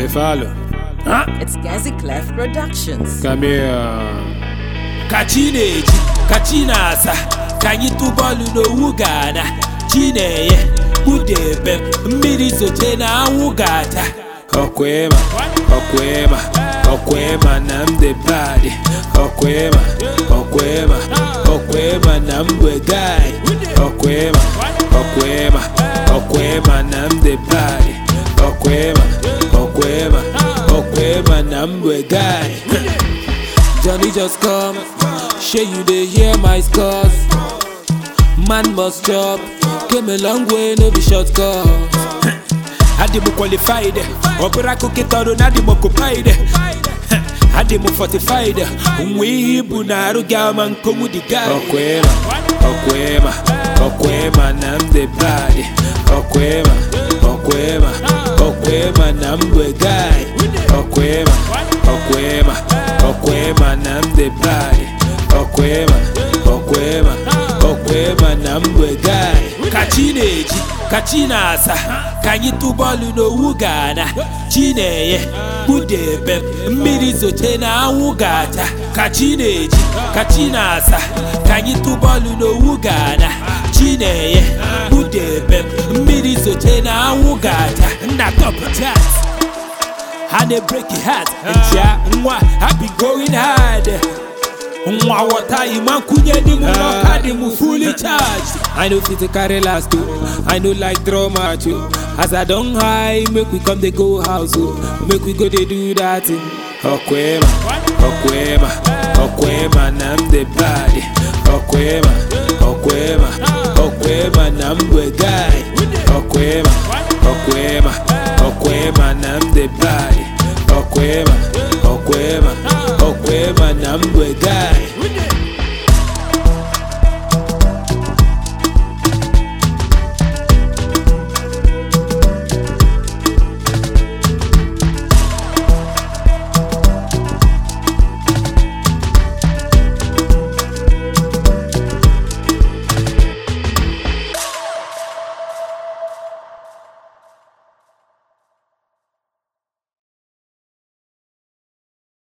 Follow. Huh? It's Gazi Clef Productions. Come here. Kachine, Kachinasa, Kanyitu Bolu no Wugana, Chine, Udebe, Miriso Tena Wugata. Okwema, Okwema, Okwema nam the body. Okwema, Okwema, Okwema nam the guy. Okwema, Okwema, Okwema nam the body. Okwema, Okwema, Okwema nam the guy. Johnny just come, shey you dey hear my scores. Man must chop, came a long way, no be shortcut. Adimu qualified, Opera Kukitoro Nadimu occupied. Adimu fortified, Umwibu Naru Gaman Komudiga. Okwema, Okwema, Okwema nam the body. Okwema, Okwema, Okwema nam the guy. Okwema, Okwema, Okwema nam the body. Okwema, Okwema, Okwema nam the guy. Kachine, Kachinasa, Kanyitu Bolu no Wugana, Chine, Udebe, Miriso Tena Wugata. Kachine, Kachinasa, Kanyitu Bolu no Wugana, Chine, Udebe, Miriso Tena Wugata. Na top chat. And they break your heart, and yeah, I be going hard. What time man couldn't even fully charged. I know fit to carry last too. I know like drama too. As I don't high, make we come they go house too. Make we go they do that thing. Okwema, Okwema, Okwema nam the body. Okwema, Okwema, Okwema nam the guy. Okwema, Okwema, Okwema nam the body. Okwema, Okwema, Okwema nam the guy.